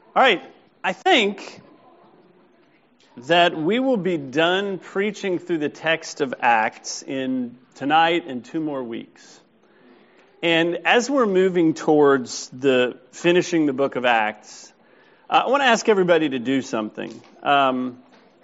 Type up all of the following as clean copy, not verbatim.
All right, I think that we will be done preaching through the text of Acts in tonight and 2 more weeks. And as we're moving towards the finishing the book of Acts, I want to ask everybody to do something. When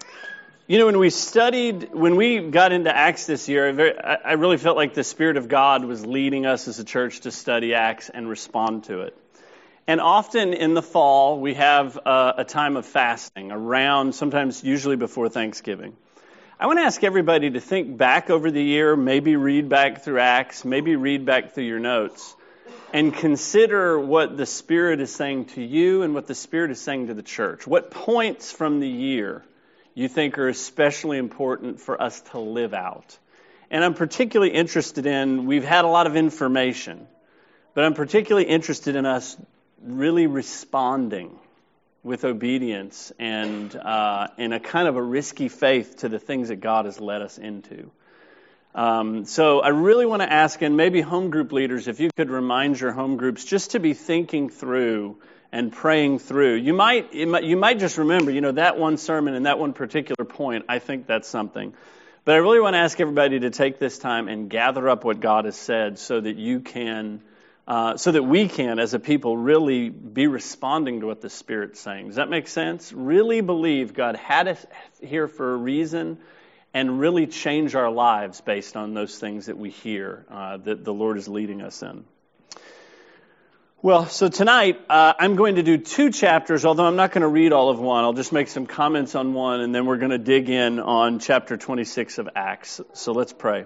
we got into Acts this year, I really felt like the Spirit of God was leading us as a church to study Acts and respond to it. And often in the fall, we have a time of fasting around, sometimes usually before Thanksgiving. I want to ask everybody to think back over the year, maybe read back through Acts, maybe read back through your notes, and consider what the Spirit is saying to you and what the Spirit is saying to the church. What points from the year you think are especially important for us to live out? And I'm particularly interested in, we've had a lot of information, but I'm particularly interested in us really responding with obedience and in a kind of a risky faith to the things that God has led us into. So I really want to ask, and maybe home group leaders, if you could remind your home groups just to be thinking through and praying through. You might just remember, that one sermon and that one particular point, I think that's something. But I really want to ask everybody to take this time and gather up what God has said so that we can, as a people, really be responding to what the Spirit's saying. Does that make sense? Really believe God had us here for a reason and really change our lives based on those things that we hear that the Lord is leading us in. Well, so tonight I'm going to do 2 chapters, although I'm not going to read all of one. I'll just make some comments on one, and then we're going to dig in on chapter 26 of Acts. So let's pray.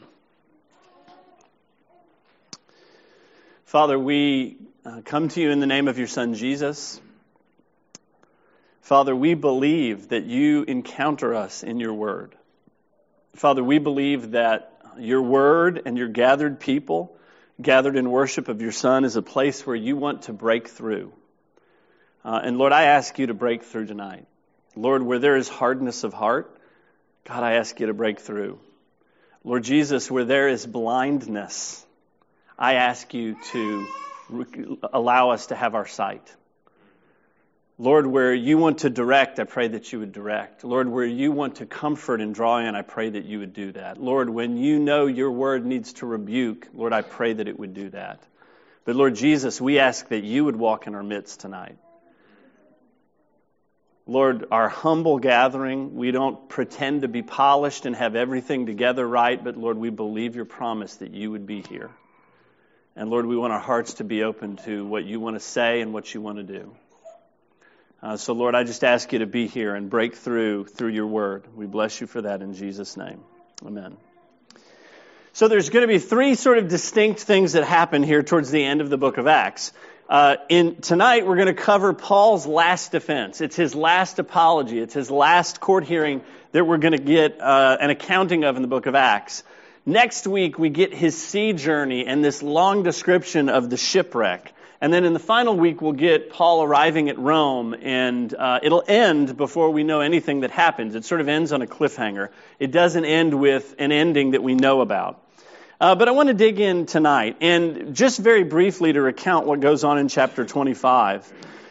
Father, we come to you in the name of your Son, Jesus. Father, we believe that you encounter us in your word. Father, we believe that your word and your gathered people, gathered in worship of your Son, is a place where you want to break through. And Lord, I ask you to break through tonight. Lord, where there is hardness of heart, God, I ask you to break through. Lord Jesus, where there is blindness, I ask you to allow us to have our sight. Lord, where you want to direct, I pray that you would direct. Lord, where you want to comfort and draw in, I pray that you would do that. Lord, when you know your word needs to rebuke, Lord, I pray that it would do that. But Lord Jesus, we ask that you would walk in our midst tonight. Lord, our humble gathering, we don't pretend to be polished and have everything together right, but Lord, we believe your promise that you would be here. And Lord, we want our hearts to be open to what you want to say and what you want to do. So Lord, I just ask you to be here and break through your word. We bless you for that in Jesus' name. Amen. So there's going to be 3 sort of distinct things that happen here towards the end of the book of Acts. Tonight we're going to cover Paul's last defense. It's his last apology. It's his last court hearing that we're going to get an accounting of in the book of Acts. Next week, we get his sea journey and this long description of the shipwreck. And then in the final week, we'll get Paul arriving at Rome, and it'll end before we know anything that happens. It sort of ends on a cliffhanger. It doesn't end with an ending that we know about. But I want to dig in tonight, and just very briefly to recount what goes on in chapter 25.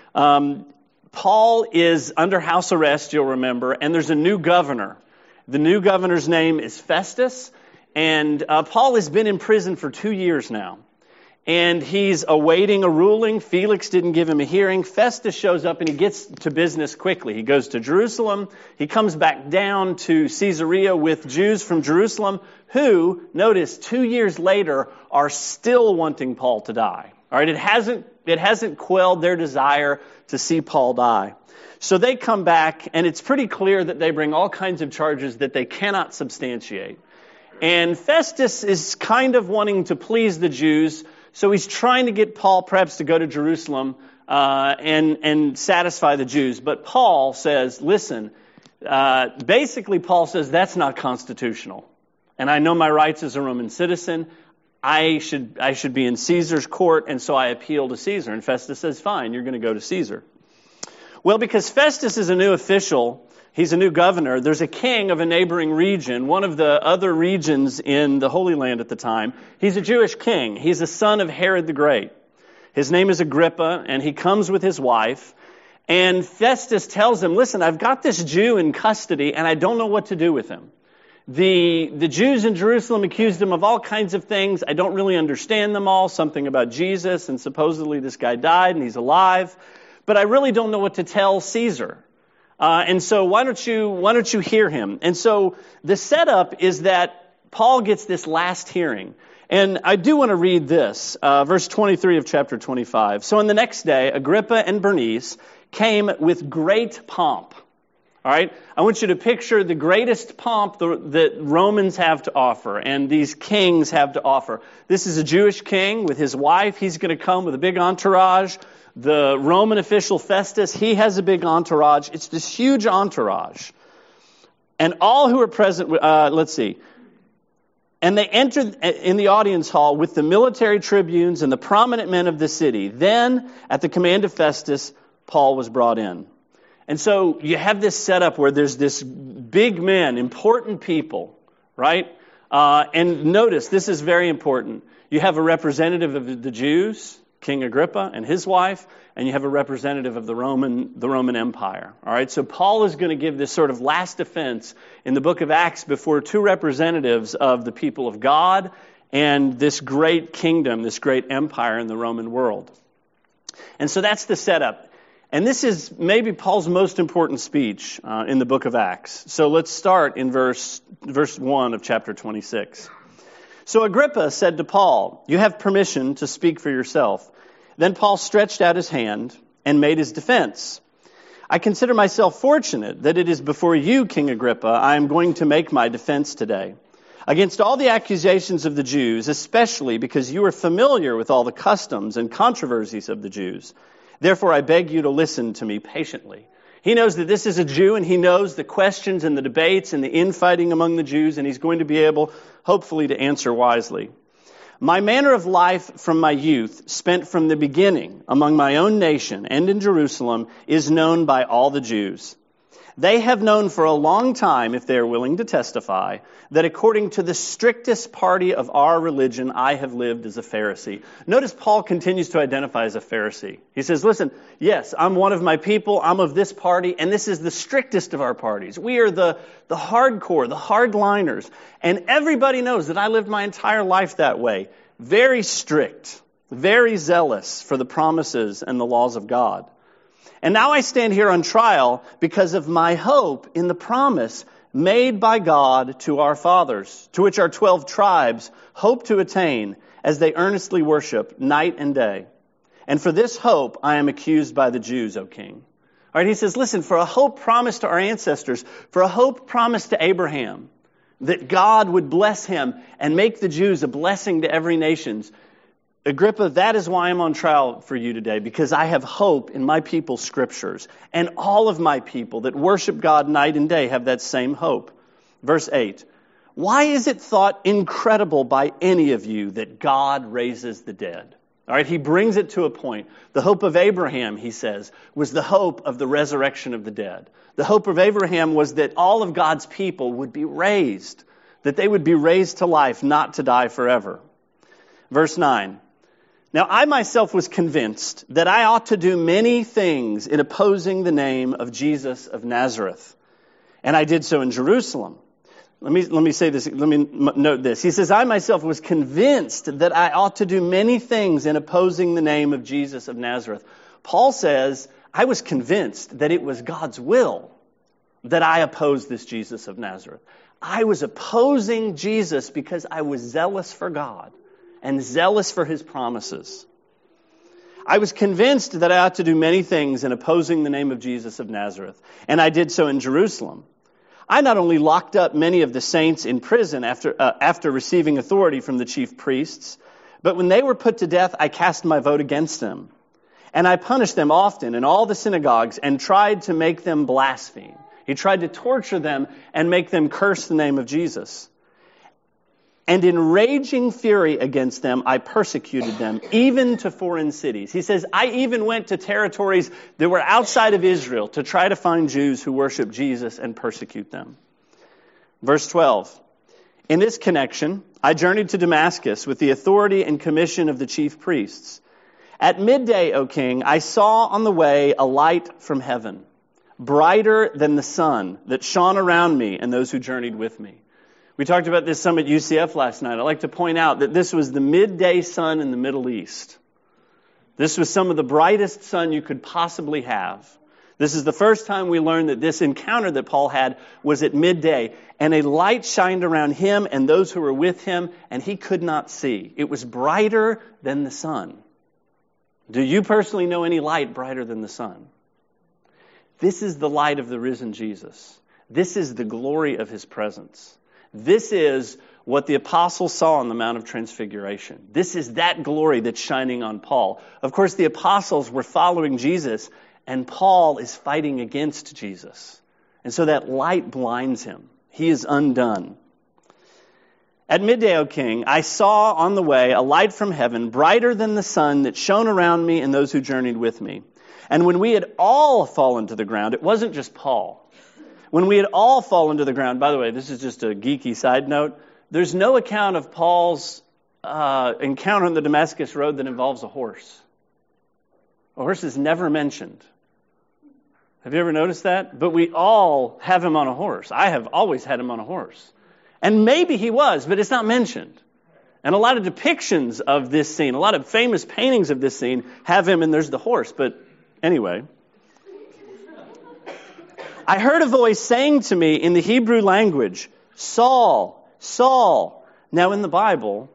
Paul is under house arrest, you'll remember, and there's a new governor. The new governor's name is Festus. And Paul has been in prison for 2 years now. And he's awaiting a ruling. Felix didn't give him a hearing. Festus shows up and he gets to business quickly. He goes to Jerusalem. He comes back down to Caesarea with Jews from Jerusalem who, notice, 2 years later are still wanting Paul to die. All right, it hasn't quelled their desire to see Paul die. So they come back, and it's pretty clear that they bring all kinds of charges that they cannot substantiate. And Festus is kind of wanting to please the Jews, so he's trying to get Paul perhaps to go to Jerusalem and satisfy the Jews. But Paul says, listen, basically Paul says that's not constitutional. And I know my rights as a Roman citizen. I should be in Caesar's court, and so I appeal to Caesar. And Festus says, fine, you're going to go to Caesar. Well, because Festus is a new official, he's a new governor. There's a king of a neighboring region, one of the other regions in the Holy Land at the time. He's a Jewish king. He's a son of Herod the Great. His name is Agrippa, and he comes with his wife. And Festus tells him, listen, I've got this Jew in custody and I don't know what to do with him. The Jews in Jerusalem accused him of all kinds of things. I don't really understand them all. Something about Jesus, and supposedly this guy died and he's alive. But I really don't know what to tell Caesar. And so why don't you hear him? And so the setup is that Paul gets this last hearing. And I do want to read this, verse 23 of chapter 25. So on the next day, Agrippa and Bernice came with great pomp. All right, I want you to picture the greatest pomp that Romans have to offer and these kings have to offer. This is a Jewish king with his wife. He's going to come with a big entourage. The Roman official Festus, he has a big entourage. It's this huge entourage. And all who are present, And they entered in the audience hall with the military tribunes and the prominent men of the city. Then, at the command of Festus, Paul was brought in. And so you have this setup where there's this big men, important people, right? And notice, this is very important. You have a representative of the Jews, King Agrippa and his wife, and you have a representative of the Roman Empire. All right, so Paul is going to give this sort of last defense in the book of Acts before two representatives of the people of God and this great kingdom, this great empire in the Roman world. And so that's the setup. And this is maybe Paul's most important speech in the book of Acts. So let's start in verse 1 of chapter 26. So Agrippa said to Paul, "You have permission to speak for yourself." Then Paul stretched out his hand and made his defense. "I consider myself fortunate that it is before you, King Agrippa, I am going to make my defense today, against all the accusations of the Jews, especially because you are familiar with all the customs and controversies of the Jews. Therefore, I beg you to listen to me patiently." He knows that this is a Jew, and he knows the questions and the debates and the infighting among the Jews, and he's going to be able, hopefully, to answer wisely. "My manner of life from my youth, spent from the beginning among my own nation and in Jerusalem, is known by all the Jews. They have known for a long time, if they are willing to testify, that according to the strictest party of our religion, I have lived as a Pharisee." Notice Paul continues to identify as a Pharisee. He says, listen, yes, I'm one of my people, I'm of this party, and this is the strictest of our parties. We are the hardcore, the hardliners. And everybody knows that I lived my entire life that way. Very strict, very zealous for the promises and the laws of God. And now I stand here on trial because of my hope in the promise made by God to our fathers, to which our 12 tribes hope to attain as they earnestly worship night and day. And for this hope I am accused by the Jews, O king. All right, he says, listen, for a hope promised to our ancestors, for a hope promised to Abraham, that God would bless him and make the Jews a blessing to every nation. Agrippa, that is why I'm on trial for you today, because I have hope in my people's scriptures. And all of my people that worship God night and day have that same hope. Verse 8, "Why is it thought incredible by any of you that God raises the dead?" All right, he brings it to a point. The hope of Abraham, he says, was the hope of the resurrection of the dead. The hope of Abraham was that all of God's people would be raised, that they would be raised to life, not to die forever. Verse 9, "Now I myself was convinced that I ought to do many things in opposing the name of Jesus of Nazareth. And I did so in Jerusalem." Let me say this, let me note this. He says, "I myself was convinced that I ought to do many things in opposing the name of Jesus of Nazareth." Paul says, I was convinced that it was God's will that I oppose this Jesus of Nazareth. I was opposing Jesus because I was zealous for God and zealous for his promises. "I was convinced that I ought to do many things in opposing the name of Jesus of Nazareth, and I did so in Jerusalem. I not only locked up many of the saints in prison after receiving authority from the chief priests, but when they were put to death, I cast my vote against them. And I punished them often in all the synagogues and tried to make them blaspheme." He tried to torture them and make them curse the name of Jesus. "And in raging fury against them, I persecuted them, even to foreign cities." He says, I even went to territories that were outside of Israel to try to find Jews who worship Jesus and persecute them. Verse 12, "In this connection, I journeyed to Damascus with the authority and commission of the chief priests. At midday, O king, I saw on the way a light from heaven, brighter than the sun, that shone around me and those who journeyed with me. We talked about this some at UCF last night. I'd like to point out that this was the midday sun in the Middle East. This was some of the brightest sun you could possibly have. This is the first time we learned that this encounter that Paul had was at midday, and a light shined around him and those who were with him, and he could not see. It was brighter than the sun. Do you personally know any light brighter than the sun? This is the light of the risen Jesus. This is the glory of his presence. This is what the apostles saw on the Mount of Transfiguration. This is that glory that's shining on Paul. Of course, the apostles were following Jesus, and Paul is fighting against Jesus. And so that light blinds him. He is undone. At midday, O king, I saw on the way a light from heaven, brighter than the sun, that shone around me and those who journeyed with me. And when we had all fallen to the ground, it wasn't just Paul. When we had all fallen to the ground, by the way, this is just a geeky side note, there's no account of Paul's encounter on the Damascus Road that involves a horse. A horse is never mentioned. Have you ever noticed that? But we all have him on a horse. I have always had him on a horse. And maybe he was, but it's not mentioned. And a lot of depictions of this scene, a lot of famous paintings of this scene have him, and there's the horse. But anyway, I heard a voice saying to me in the Hebrew language, Saul, Saul. Now in the Bible,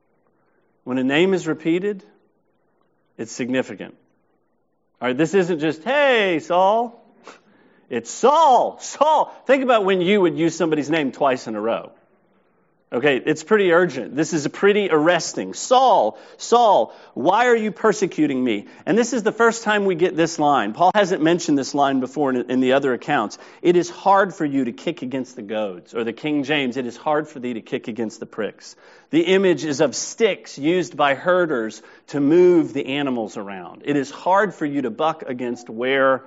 when a name is repeated, it's significant. All right, this isn't just, hey, Saul. It's Saul, Saul. Think about when you would use somebody's name twice in a row. Okay, it's pretty urgent. This is pretty arresting. Saul, Saul, why are you persecuting me? And this is the first time we get this line. Paul hasn't mentioned this line before in the other accounts. It is hard for you to kick against the goads. Or the King James, it is hard for thee to kick against the pricks. The image is of sticks used by herders to move the animals around. It is hard for you to buck against where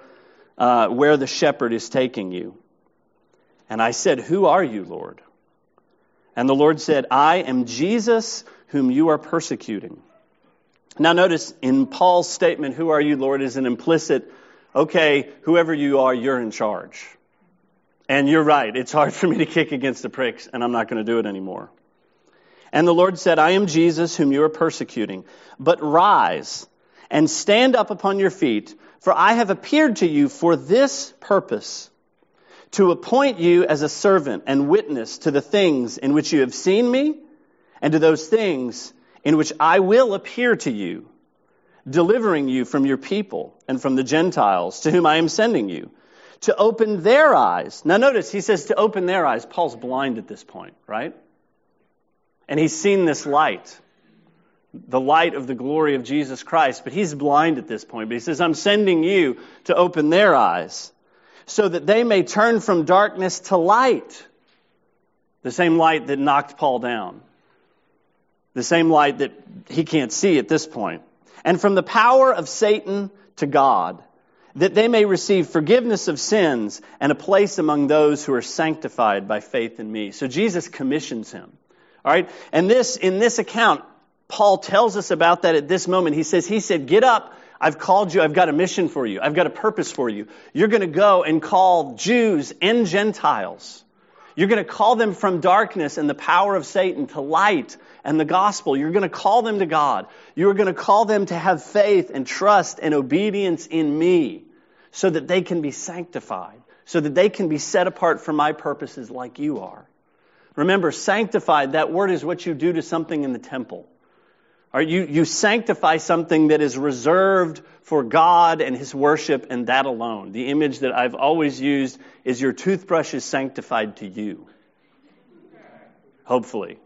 the shepherd is taking you. And I said, who are you, Lord? And the Lord said, I am Jesus whom you are persecuting. Now notice in Paul's statement, who are you, Lord, is an implicit, okay, whoever you are, you're in charge. And you're right, it's hard for me to kick against the pricks, and I'm not going to do it anymore. And the Lord said, I am Jesus whom you are persecuting. But rise and stand up upon your feet, for I have appeared to you for this purpose, to appoint you as a servant and witness to the things in which you have seen me, and to those things in which I will appear to you, delivering you from your people and from the Gentiles to whom I am sending you, to open their eyes. Now notice, he says to open their eyes. Paul's blind at this point, right? And he's seen this light, the light of the glory of Jesus Christ, but he's blind at this point. But he says, I'm sending you to open their eyes, so that they may turn from darkness to light. The same light that knocked Paul down. The same light that he can't see at this point. And from the power of Satan to God, that they may receive forgiveness of sins and a place among those who are sanctified by faith in me. So Jesus commissions him. All right? And in this account, Paul tells us about that at this moment. He said, get up. I've called you. I've got a mission for you. I've got a purpose for you. You're going to go and call Jews and Gentiles. You're going to call them from darkness and the power of Satan to light and the gospel. You're going to call them to God. You're going to call them to have faith and trust and obedience in me so that they can be sanctified, so that they can be set apart for my purposes like you are. Remember, sanctified, that word is what you do to something in the temple. Or you sanctify something that is reserved for God and His worship and that alone. The image that I've always used is your toothbrush is sanctified to you. Hopefully.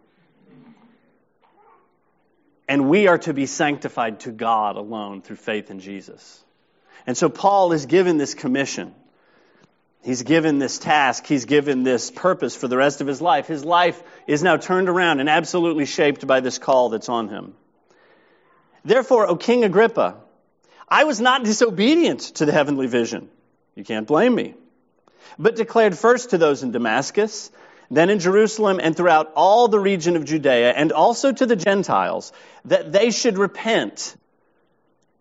And we are to be sanctified to God alone through faith in Jesus. And so Paul is given this commission. He's given this task. He's given this purpose for the rest of his life. His life is now turned around and absolutely shaped by this call that's on him. Therefore, O King Agrippa, I was not disobedient to the heavenly vision. You can't blame me. But declared first to those in Damascus, then in Jerusalem and throughout all the region of Judea, and also to the Gentiles, that they should repent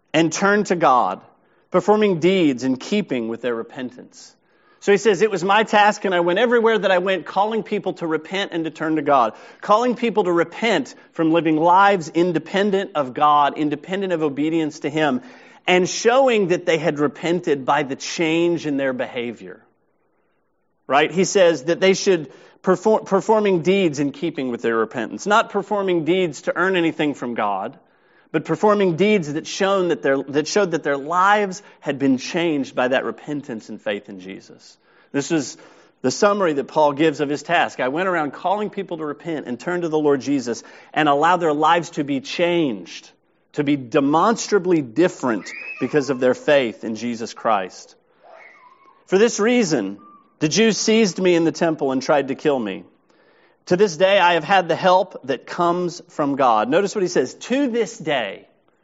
and turned to God, performing deeds in keeping with their repentance. So he says, it was my task, and I went everywhere that I went, calling people to repent and to turn to God, calling people to repent from living lives independent of God, independent of obedience to Him, and showing that they had repented by the change in their behavior. Right? He says that they should performing deeds in keeping with their repentance, not performing deeds to earn anything from God, but performing deeds that showed that their lives had been changed by that repentance and faith in Jesus. This is the summary that Paul gives of his task. I went around calling people to repent and turn to the Lord Jesus and allow their lives to be changed, to be demonstrably different because of their faith in Jesus Christ. For this reason, the Jews seized me in the temple and tried to kill me. To this day, I have had the help that comes from God. Notice what he says. To this day,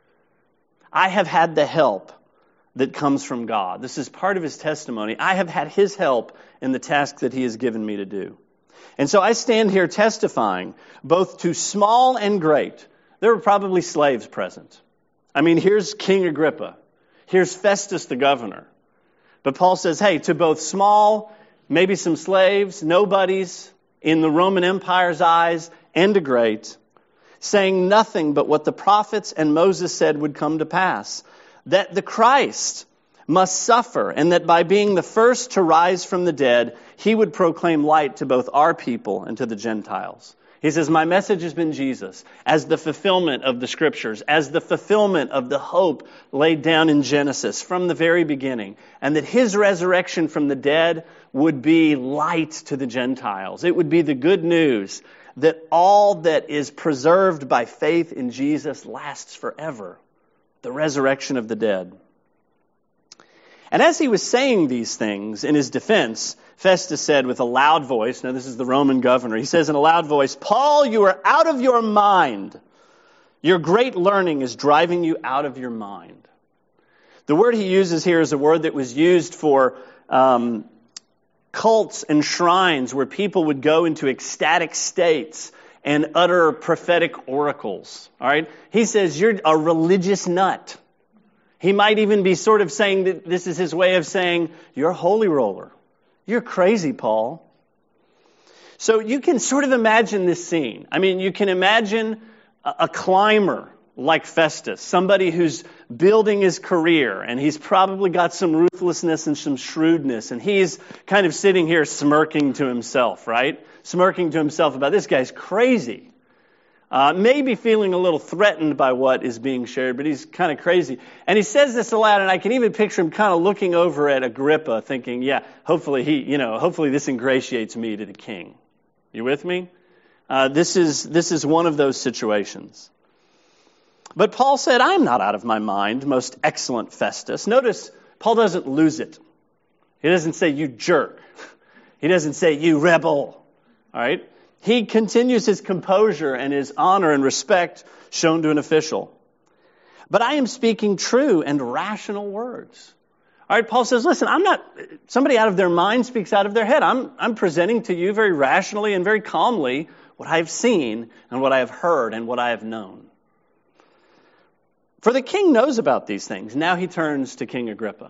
I have had the help that comes from God. This is part of his testimony. I have had his help in the task that he has given me to do. And so I stand here testifying both to small and great. There were probably slaves present. I mean, here's King Agrippa. Here's Festus the governor. But Paul says, hey, to both small, maybe some slaves, nobodies, in the Roman Empire's eyes, and to great, saying nothing but what the prophets and Moses said would come to pass, that the Christ must suffer, and that by being the first to rise from the dead, he would proclaim light to both our people and to the Gentiles. He says, my message has been Jesus as the fulfillment of the Scriptures, as the fulfillment of the hope laid down in Genesis from the very beginning, and that his resurrection from the dead would be light to the Gentiles. It would be the good news that all that is preserved by faith in Jesus lasts forever, the resurrection of the dead. And as he was saying these things in his defense, Festus said with a loud voice, now this is the Roman governor, he says in a loud voice, Paul, you are out of your mind. Your great learning is driving you out of your mind. The word he uses here is a word that was used for cults and shrines where people would go into ecstatic states and utter prophetic oracles. All right? He says, you're a religious nut. He might even be sort of saying that this is his way of saying, you're a holy roller. You're crazy, Paul. So you can sort of imagine this scene. I mean, you can imagine a climber like Festus, somebody who's building his career, and he's probably got some ruthlessness and some shrewdness, and he's kind of sitting here smirking to himself, right? Smirking to himself about this guy's crazy. Maybe feeling a little threatened by what is being shared, but he's kind of crazy. And he says this aloud, and I can even picture him kind of looking over at Agrippa, thinking, yeah, hopefully this ingratiates me to the king. You with me? This is one of those situations. But Paul said, I am not out of my mind, most excellent Festus. Notice, Paul doesn't lose it. He doesn't say, you jerk. He doesn't say, you rebel. All right? He continues his composure and his honor and respect shown to an official. But I am speaking true and rational words. All right, Paul says, listen, I'm not, somebody out of their mind speaks out of their head. I'm presenting to you very rationally and very calmly what I have seen and what I have heard and what I have known. For the king knows about these things. Now he turns to King Agrippa.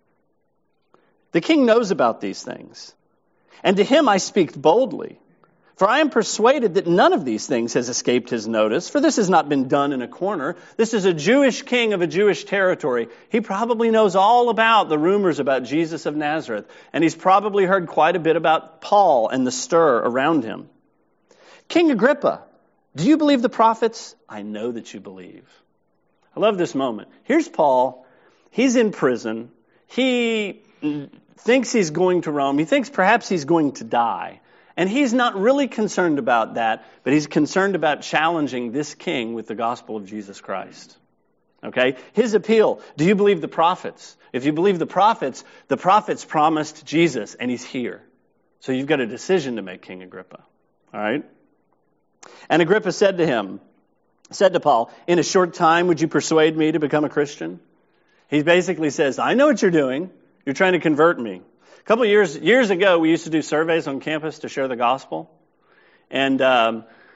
The king knows about these things. And to him I speak boldly. For I am persuaded that none of these things has escaped his notice, for this has not been done in a corner. This is a Jewish king of a Jewish territory. He probably knows all about the rumors about Jesus of Nazareth, and he's probably heard quite a bit about Paul and the stir around him. King Agrippa, do you believe the prophets? I know that you believe. I love this moment. Here's Paul. He's in prison. He thinks he's going to Rome. He thinks perhaps he's going to die. And he's not really concerned about that, but he's concerned about challenging this king with the gospel of Jesus Christ. Okay? His appeal, do you believe the prophets? If you believe the prophets promised Jesus, and he's here. So you've got a decision to make, King Agrippa. All right? And Agrippa said to Paul, in a short time, would you persuade me to become a Christian? He basically says, I know what you're doing. You're trying to convert me. A couple of years ago, we used to do surveys on campus to share the gospel. And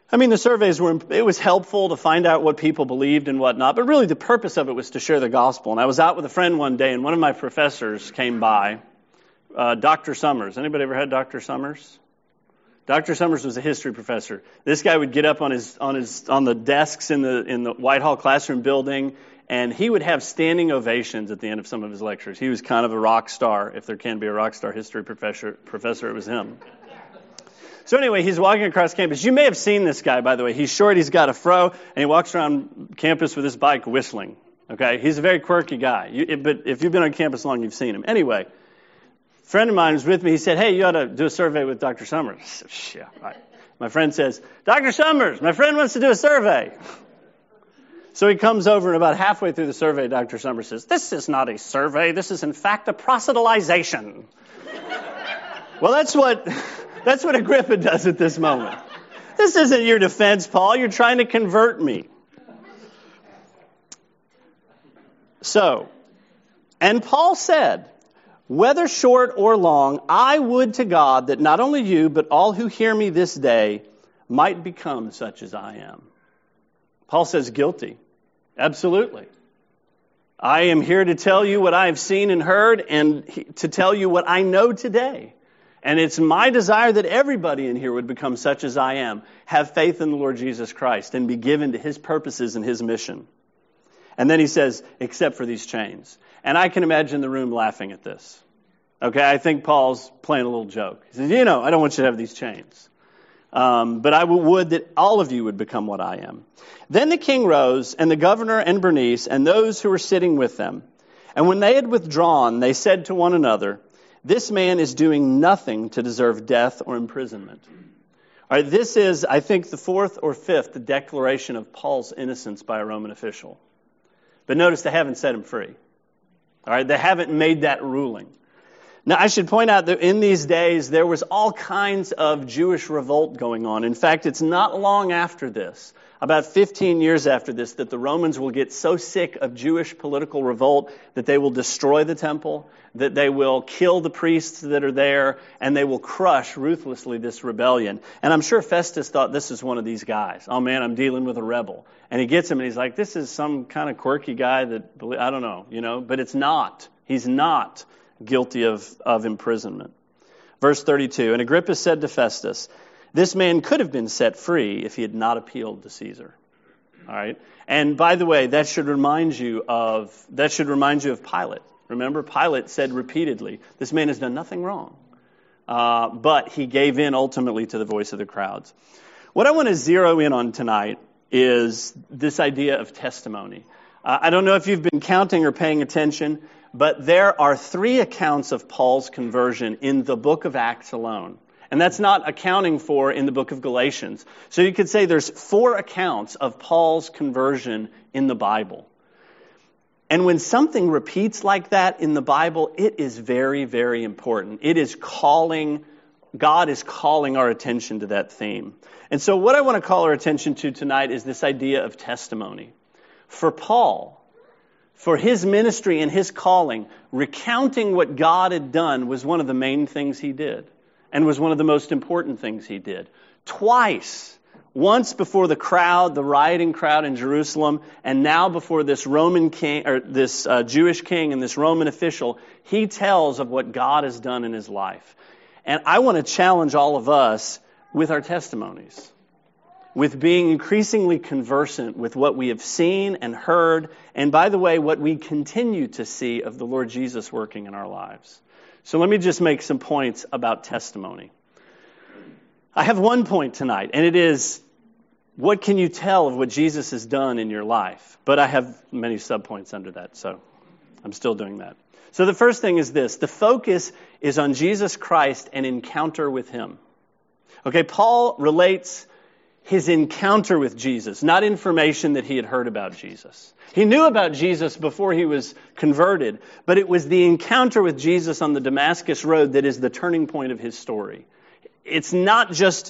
I mean, the surveys it was helpful to find out what people believed and whatnot, but really the purpose of it was to share the gospel. And I was out with a friend one day, and one of my professors came by, Dr. Summers. Anybody ever had Dr. Summers? Dr. Summers was a history professor. This guy would get up on the desks in the Whitehall classroom building, and he would have standing ovations at the end of some of his lectures. He was kind of a rock star. If there can be a rock star history professor, it was him. So anyway, he's walking across campus. You may have seen this guy, by the way. He's short, he's got a fro, and he walks around campus with his bike whistling. Okay, he's a very quirky guy. But if you've been on campus long, you've seen him. Anyway, a friend of mine was with me. He said, hey, you ought to do a survey with Dr. Summers. I said, yeah, right. My friend says, Dr. Summers, my friend wants to do a survey. So he comes over, and about halfway through the survey, Dr. Summers says, this is not a survey. This is, in fact, a proselytization. Well, that's what Agrippa does at this moment. This isn't your defense, Paul. You're trying to convert me. So, and Paul said, whether short or long, I would to God that not only you, but all who hear me this day might become such as I am. Paul says guilty. Absolutely. I am here to tell you what I have seen and heard, and to tell you what I know today. And it's my desire that everybody in here would become such as I am, have faith in the Lord Jesus Christ, and be given to His purposes and His mission. And then he says, except for these chains. And I can imagine the room laughing at this. Okay, I think Paul's playing a little joke. He says, I don't want you to have these chains. But I would that all of you would become what I am. Then the king rose, and the governor and Bernice, and those who were sitting with them. And when they had withdrawn, they said to one another, this man is doing nothing to deserve death or imprisonment. All right, this is, I think, the fourth or fifth declaration of Paul's innocence by a Roman official. But notice they haven't set him free. All right, they haven't made that ruling. Now, I should point out that in these days, there was all kinds of Jewish revolt going on. In fact, it's not long after this, about 15 years after this, that the Romans will get so sick of Jewish political revolt that they will destroy the temple, that they will kill the priests that are there, and they will crush ruthlessly this rebellion. And I'm sure Festus thought this is one of these guys. Oh man, I'm dealing with a rebel. And he gets him and he's like, this is some kind of quirky guy that, I don't know, but it's not. He's not guilty of imprisonment. Verse 32, and Agrippa said to Festus, this man could have been set free if he had not appealed to Caesar. All right. And by the way, that should remind you of Pilate. Remember, Pilate said repeatedly, this man has done nothing wrong. But he gave in ultimately to the voice of the crowds. What I want to zero in on tonight is this idea of testimony. I don't know if you've been counting or paying attention, but there are 3 accounts of Paul's conversion in the book of Acts alone. And that's not accounting for in the book of Galatians. So you could say there's 4 accounts of Paul's conversion in the Bible. And when something repeats like that in the Bible, it is very, very important. God is calling our attention to that theme. And so what I want to call our attention to tonight is this idea of testimony. For Paul, for his ministry and his calling, recounting what God had done was one of the main things he did, and was one of the most important things he did. Twice, once before the rioting crowd in Jerusalem, and now before this Roman king, or this Jewish king and this Roman official, he tells of what God has done in his life. And I want to challenge all of us with our testimonies, with being increasingly conversant with what we have seen and heard, and by the way, what we continue to see of the Lord Jesus working in our lives. So let me just make some points about testimony. I have one point tonight, and it is, what can you tell of what Jesus has done in your life? But I have many subpoints under that, so I'm still doing that. So the first thing is this: the focus is on Jesus Christ and encounter with Him. Okay, Paul relates his encounter with Jesus, not information that he had heard about Jesus. He knew about Jesus before he was converted, but it was the encounter with Jesus on the Damascus Road that is the turning point of his story. It's not just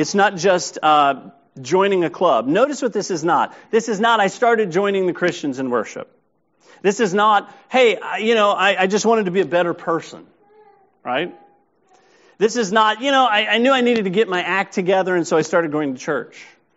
joining a club. Notice what this is not. This is not, I started joining the Christians in worship. This is not, hey, I just wanted to be a better person, right? This is not, I knew I needed to get my act together, and so I started going to church.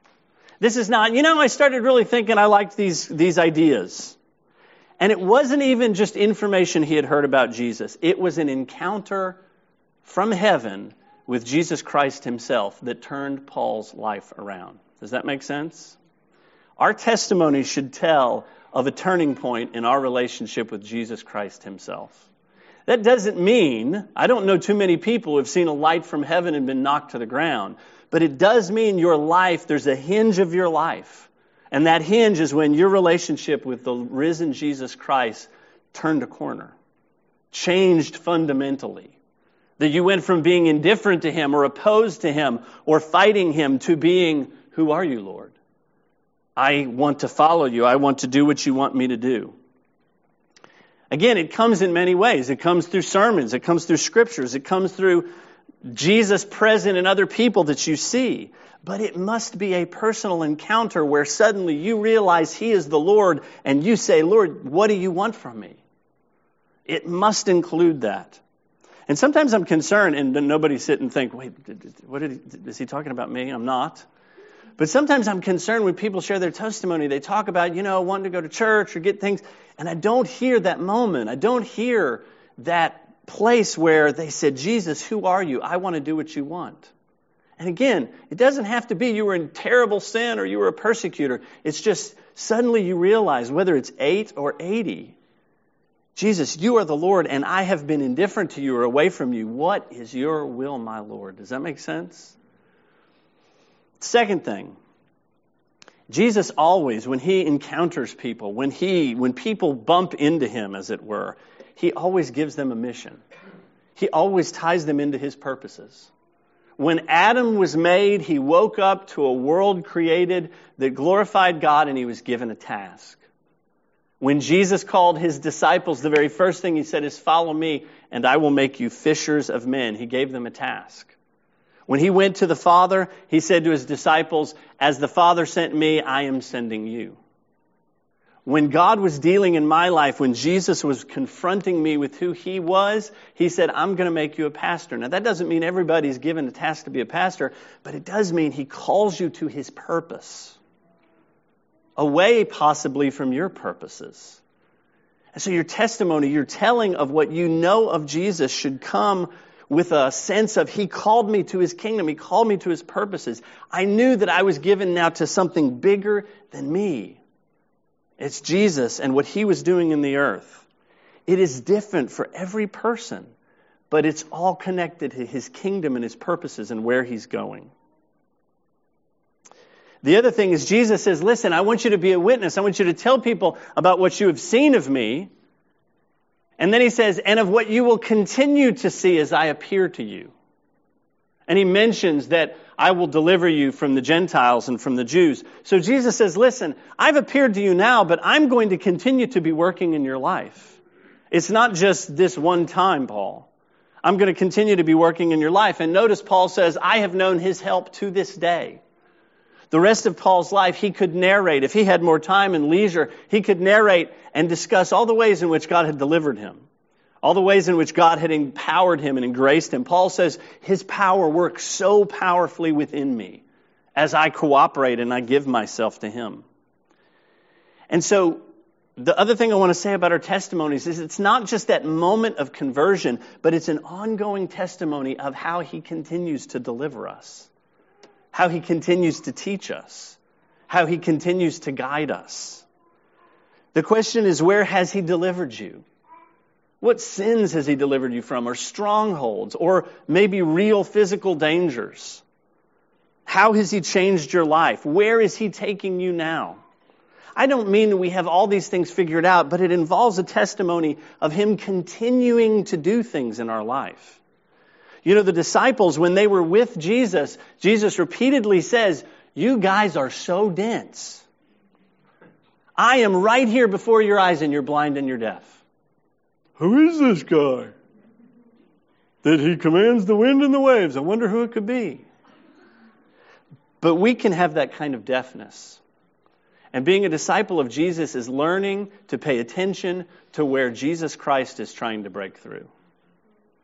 This is not, I started really thinking I liked these ideas. And it wasn't even just information he had heard about Jesus. It was an encounter from heaven with Jesus Christ himself that turned Paul's life around. Does that make sense? Our testimony should tell of a turning point in our relationship with Jesus Christ himself. That doesn't mean, I don't know too many people who have seen a light from heaven and been knocked to the ground, but it does mean your life, there's a hinge of your life. And that hinge is when your relationship with the risen Jesus Christ turned a corner, changed fundamentally. That you went from being indifferent to him or opposed to him or fighting him to being, who are you, Lord? I want to follow you. I want to do what you want me to do. Again, it comes in many ways. It comes through sermons. It comes through scriptures. It comes through Jesus present in other people that you see. But it must be a personal encounter where suddenly you realize he is the Lord and you say, Lord, what do you want from me? It must include that. And sometimes I'm concerned, and nobody sit and think, wait, is he talking about me? I'm not. But sometimes I'm concerned when people share their testimony. They talk about, wanting to go to church or get things. And I don't hear that moment. I don't hear that place where they said, Jesus, who are you? I want to do what you want. And again, it doesn't have to be you were in terrible sin or you were a persecutor. It's just suddenly you realize, whether it's 8 or 80, Jesus, you are the Lord, and I have been indifferent to you or away from you. What is your will, my Lord? Does that make sense? Second thing, Jesus always, when he encounters people, when people bump into him, as it were, he always gives them a mission. He always ties them into his purposes. When Adam was made, he woke up to a world created that glorified God, and he was given a task. When Jesus called his disciples, the very first thing he said is, follow me, and I will make you fishers of men. He gave them a task. When he went to the Father, he said to his disciples, as the Father sent me, I am sending you. When God was dealing in my life, when Jesus was confronting me with who he was, he said, I'm going to make you a pastor. Now, that doesn't mean everybody's given a task to be a pastor, but it does mean he calls you to his purpose, away possibly from your purposes. And so your testimony, your telling of what you know of Jesus should come with a sense of he called me to his kingdom. He called me to his purposes. I knew that I was given now to something bigger than me. It's Jesus and what he was doing in the earth. It is different for every person, but it's all connected to his kingdom and his purposes and where he's going. The other thing is Jesus says, listen, I want you to be a witness. I want you to tell people about what you have seen of me. And then he says, and of what you will continue to see as I appear to you. And he mentions that I will deliver you from the Gentiles and from the Jews. So Jesus says, listen, I've appeared to you now, but I'm going to continue to be working in your life. It's not just this one time, Paul. I'm going to continue to be working in your life. And notice Paul says, I have known his help to this day. The rest of Paul's life, he could narrate. If he had more time and leisure, he could narrate and discuss all the ways in which God had delivered him, all the ways in which God had empowered him and engraced him. Paul says, his power works so powerfully within me as I cooperate and I give myself to him. And so the other thing I want to say about our testimonies is it's not just that moment of conversion, but it's an ongoing testimony of how he continues to deliver us, how he continues to teach us, how he continues to guide us. The question is, where has he delivered you? What sins has he delivered you from, or strongholds, or maybe real physical dangers? How has he changed your life? Where is he taking you now? I don't mean that we have all these things figured out, but it involves a testimony of him continuing to do things in our life. You know, the disciples, when they were with Jesus, Jesus repeatedly says, you guys are so dense. I am right here before your eyes and you're blind and you're deaf. Who is this guy? That he commands the wind and the waves. I wonder who it could be. But we can have that kind of deafness. And being a disciple of Jesus is learning to pay attention to where Jesus Christ is trying to break through.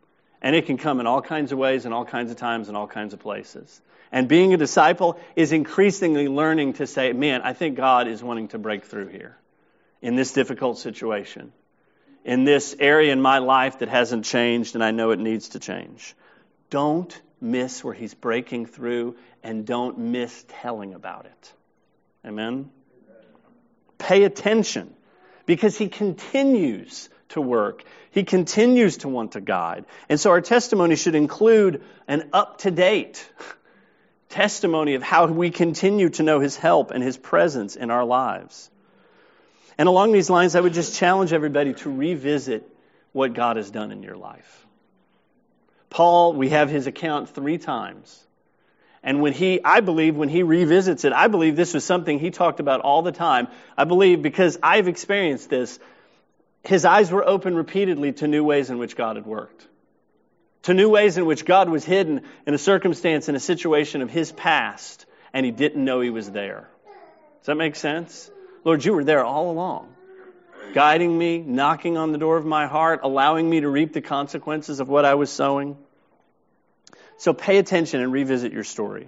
And it can come in all kinds of ways, and all kinds of times, and all kinds of places. And being a disciple is increasingly learning to say, man, I think God is wanting to break through here in this difficult situation, in this area in my life that hasn't changed, and I know it needs to change. Don't miss where he's breaking through, and don't miss telling about it. Amen? Pay attention, because he continues to work. He continues to want to guide. And so our testimony should include an up-to-date testimony of how we continue to know his help and his presence in our lives. And along these lines, I would just challenge everybody to revisit what God has done in your life. Paul, we have his account 3 times. And I believe when he revisits it, I believe this was something he talked about all the time. I believe, because I've experienced this, his eyes were open repeatedly to new ways in which God had worked. To new ways in which God was hidden in a circumstance, in a situation of his past, and he didn't know he was there. Does that make sense? Lord, you were there all along, guiding me, knocking on the door of my heart, allowing me to reap the consequences of what I was sowing. So pay attention and revisit your story.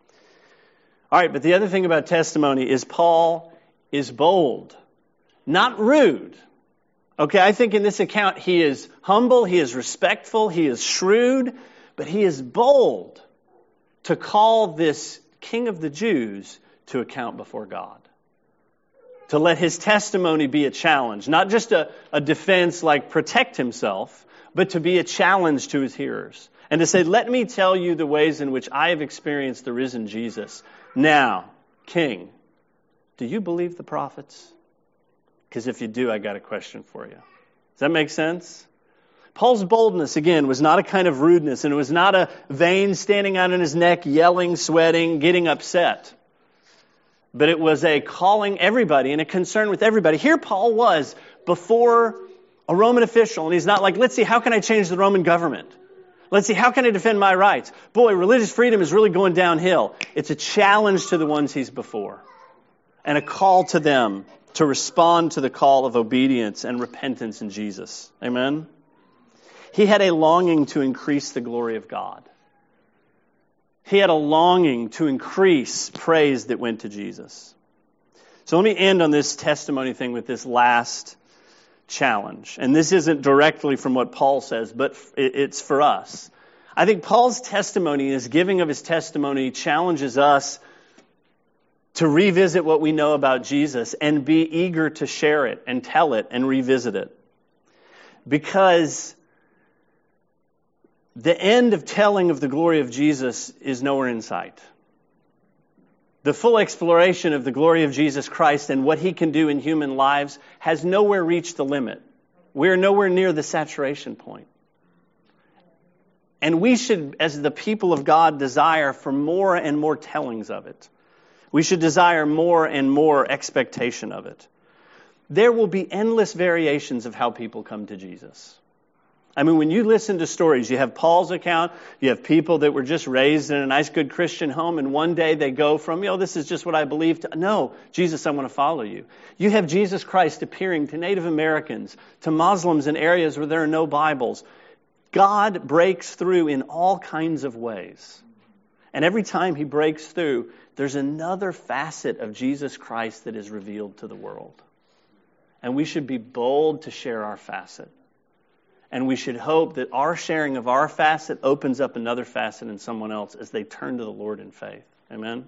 All right, but the other thing about testimony is Paul is bold, not rude. Okay, I think in this account he is humble, he is respectful, he is shrewd, but he is bold to call this King of the Jews to account before God. To let his testimony be a challenge, not just a defense like protect himself, but to be a challenge to his hearers. And to say, let me tell you the ways in which I have experienced the risen Jesus. Now, King, do you believe the prophets? Because if you do, I got a question for you. Does that make sense? Paul's boldness, again, was not a kind of rudeness, and it was not a vein standing out in his neck, yelling, sweating, getting upset. But it was a calling everybody and a concern with everybody. Here Paul was before a Roman official, and he's not like, let's see, how can I change the Roman government? Let's see, how can I defend my rights? Boy, religious freedom is really going downhill. It's a challenge to the ones he's before, and a call to them to respond to the call of obedience and repentance in Jesus. Amen? He had a longing to increase the glory of God. He had a longing to increase praise that went to Jesus. So let me end on this testimony thing with this last challenge. And this isn't directly from what Paul says, but it's for us. I think Paul's testimony, his giving of his testimony, challenges us to revisit what we know about Jesus and be eager to share it and tell it and revisit it. Because the end of telling of the glory of Jesus is nowhere in sight. The full exploration of the glory of Jesus Christ and what he can do in human lives has nowhere reached the limit. We're nowhere near the saturation point. And we should, as the people of God, desire for more and more tellings of it. We should desire more and more expectation of it. There will be endless variations of how people come to Jesus. I mean, when you listen to stories, you have Paul's account, you have people that were just raised in a nice, good Christian home, and one day they go from, this is just what I believe, to, no, Jesus, I want to follow you. You have Jesus Christ appearing to Native Americans, to Muslims in areas where there are no Bibles. God breaks through in all kinds of ways. And every time he breaks through, there's another facet of Jesus Christ that is revealed to the world. And we should be bold to share our facet. And we should hope that our sharing of our facet opens up another facet in someone else as they turn to the Lord in faith. Amen?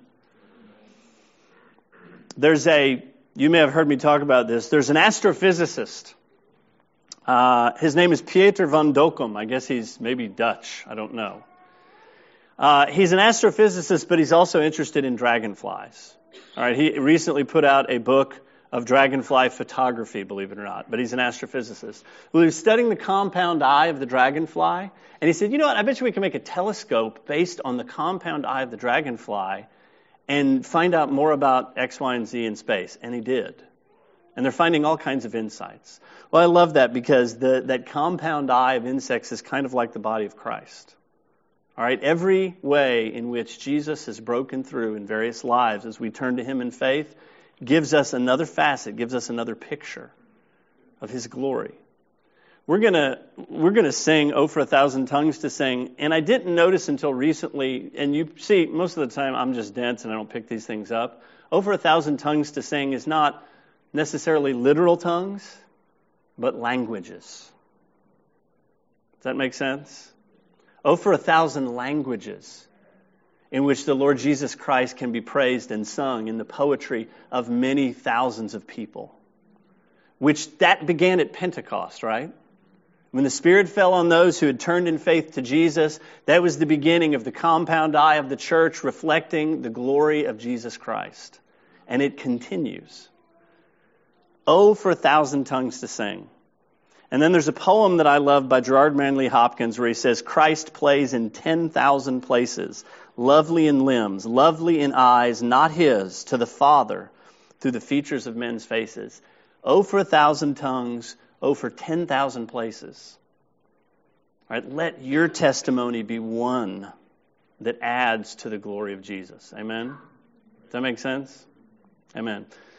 You may have heard me talk about this, there's an astrophysicist. His name is Pieter van Dokkum. I guess he's maybe Dutch. I don't know. He's an astrophysicist, but he's also interested in dragonflies. All right, he recently put out a book of dragonfly photography, believe it or not, but he's an astrophysicist. Well, he was studying the compound eye of the dragonfly, and he said, you know what, I bet you we can make a telescope based on the compound eye of the dragonfly and find out more about X, Y, and Z in space. And he did. And they're finding all kinds of insights. Well, I love that because that compound eye of insects is kind of like the body of Christ. All right, every way in which Jesus has broken through in various lives as we turn to him in faith gives us another facet, gives us another picture of his glory. We're gonna sing "Oh for a Thousand Tongues to Sing," and I didn't notice until recently. And you see, most of the time I'm just dense and I don't pick these things up. "Oh for a Thousand Tongues to Sing" is not necessarily literal tongues, but languages. Does that make sense? "Oh for a thousand languages," in which the Lord Jesus Christ can be praised and sung in the poetry of many thousands of people. Which that began at Pentecost, right? When the Spirit fell on those who had turned in faith to Jesus, that was the beginning of the compound eye of the church reflecting the glory of Jesus Christ. And it continues. "Oh, for a thousand tongues to sing." And then there's a poem that I love by Gerard Manley Hopkins where he says, "Christ plays in 10,000 places, lovely in limbs, lovely in eyes, not his, to the Father, through the features of men's faces. Oh, for a thousand tongues, oh, for 10,000 places." All right, let your testimony be one that adds to the glory of Jesus. Amen? Does that make sense? Amen.